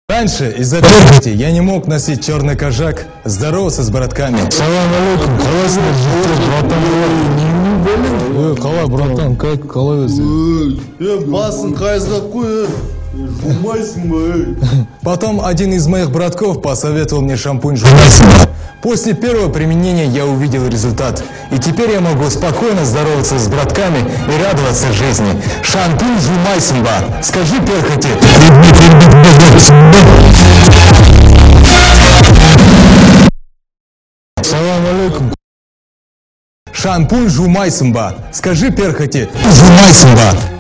Раньше из-за перхоти я не мог носить черный кожак, здороваться с братками. Салам алейкум, Кала, братан, как коловец? Басын қайызға қой, жумайсың ба? Потом один из моих братков посоветовал мне шампунь Жумайсимба. После первого применения я увидел результат. И теперь я могу спокойно здороваться с братками и радоваться жизни. Шампунь Жумайсимба. Скажи перхоти. Салам алейкум. Шампунь Жумайсимба. Скажи перхоти. Жумайсимба.